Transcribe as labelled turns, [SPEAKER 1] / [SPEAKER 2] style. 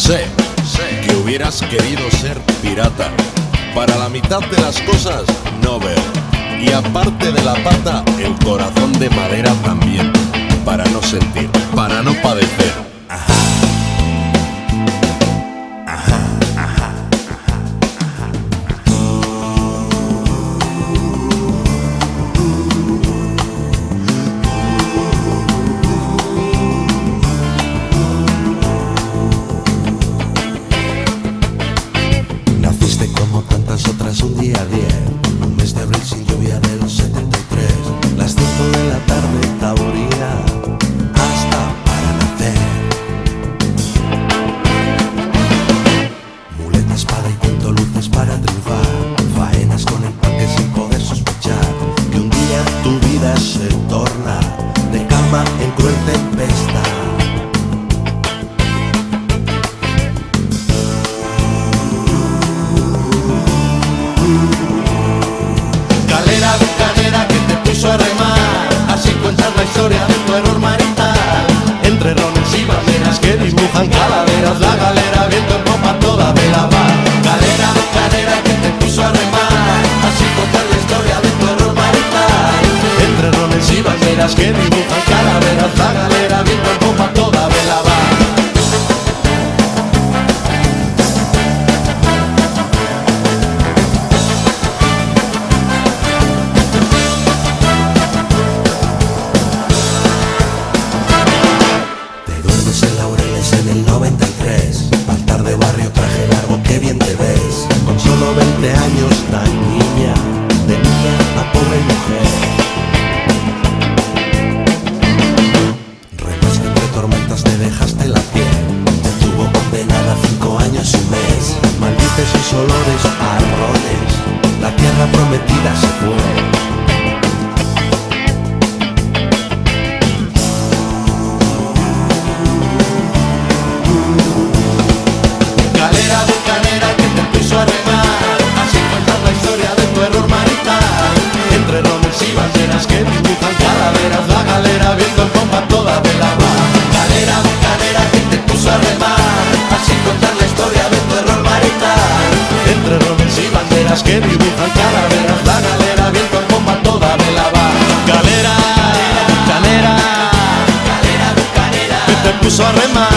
[SPEAKER 1] Sé que hubieras querido ser pirata. Para la mitad de las cosas, no ver. Y aparte de la pata, el corazón de madera también. Para no sentir, para no padecer. Ajá. Ajá, ajá, ajá, ajá.
[SPEAKER 2] Naciste como tantas otras un día 10, un mes de abril sin lluvia del 73. Las 5 de la tarde taboría hasta para nacer. Muleta, espada y cuento luces para triunfar. Faenas con empaque sin poder sospechar que un día tu vida se torna de cama en cruel tempestad. Galera bucanera que te puso a remar, así cuentas la historia de tu error marital. Entre rones y banderas que dibujan calaveras, la galera viento en popa toda vela va. Galera bucanera que te puso a remar, así cuentas la historia de tu error marital. Entre rones y banderas que dibujan calaveras, la galera viento en popa toda vela va. En el 93, altar de barrio, traje largo, qué bien te ves. Con solo 20 años, tan niña, de niña a pobre mujer. Remaste entre tormentas, te dejaste la piel. Te tuvo condenada 5 años y un mes. Maldices sus olores a rones, la tierra prometida se fue. Galera bucanera que te puso a remar, así cuentas la historia de tu error marital. Entre rones y banderas que dibujan calaveras, la galera viendo en pompa toda vela va. Galera bucanera que te puso a remar, así cuentas la historia de tu error marital. Entre rones y banderas que dibujan calaveras, la galera viendo en pompa toda vela va. Galera bucanera que te puso a remar,